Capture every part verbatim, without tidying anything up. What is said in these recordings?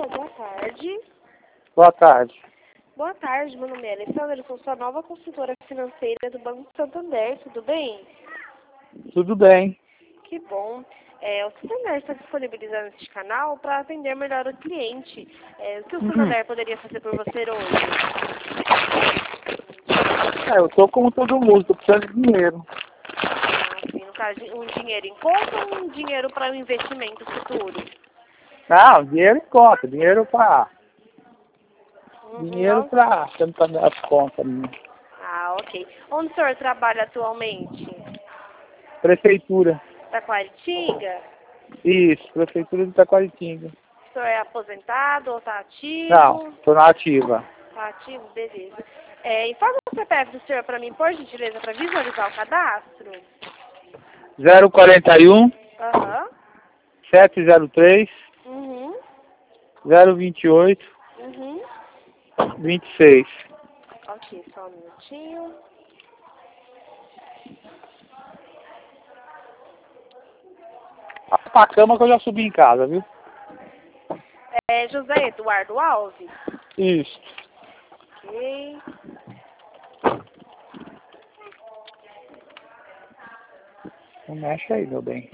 Alô, boa tarde. Boa tarde. Boa tarde, meu nome é Alessandra, eu sou sua nova consultora financeira do Banco Santander, tudo bem? Tudo bem. Que bom. É, o Santander está disponibilizando este canal para atender melhor o cliente. É, o que o Uhum. Santander poderia fazer por você hoje? É, eu tô como todo mundo, tô precisando de dinheiro. Ah, assim, no caso, um dinheiro em conta ou um dinheiro para um investimento futuro? Não, dinheiro em conta, dinheiro pra... Uhum, Dinheiro não. pra... Pra dar as contas minhas. Ah, ok. Onde o senhor trabalha atualmente? Prefeitura. Taquaritinga? Isso, Prefeitura de Itaquaritinga. O senhor é aposentado ou está Não, ativo? tô na ativa. Tá ativo? Beleza. É, informa o C P F do senhor para mim, por gentileza, para visualizar o cadastro. zero quarenta e um, Aham. sete zero três, Uhum. zero vinte e oito, Uhum. vinte e seis. Ok, só um minutinho. Vai pra cama que eu já subi em casa, viu? É José Eduardo Alves? Isso. Ok. Não mexe aí, meu bem.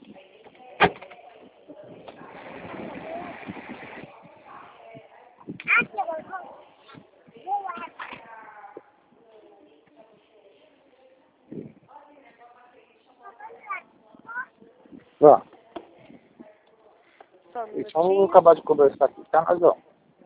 Ó, Só um só vou minutinho. acabar de conversar aqui, tá, mas ó.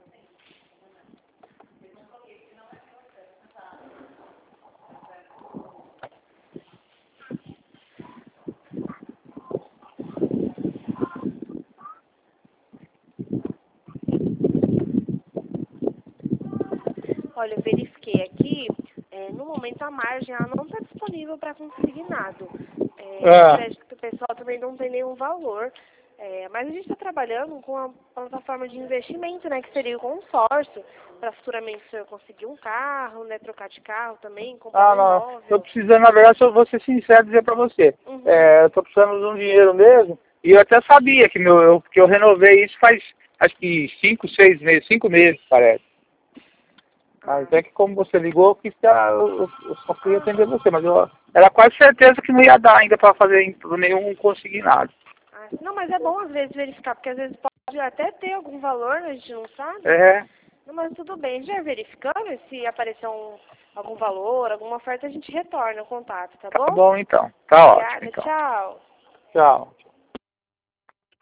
Olha, eu verifiquei aqui. É, no momento a margem ela não está disponível para consignado. É, o É. crédito pessoal também não tem nenhum valor. É, mas a gente está trabalhando com a plataforma de investimento, né, que seria o consórcio, para futuramente o senhor conseguir um carro, né, trocar de carro também, comprar Ah, um não. Tô imóvel. precisando, na verdade, eu vou ser sincero e dizer pra você. Uhum. É, eu tô precisando de um dinheiro mesmo. E eu até sabia que, meu, eu, que eu renovei isso faz, acho que cinco, seis meses, cinco meses, parece. Mas Ah, é que como você ligou, eu, quis, ah, eu, eu só fui atender você. Mas eu era quase certeza que não ia dar ainda pra fazer nenhum consignado. ah, não, mas é bom às vezes verificar, porque às vezes pode até ter algum valor, a gente não sabe. É, Não, mas tudo bem, já verificando, se aparecer um, algum valor, alguma oferta, a gente retorna o contato, tá tá bom? bom então. Tá ótimo Obrigada, então. tchau. Tchau.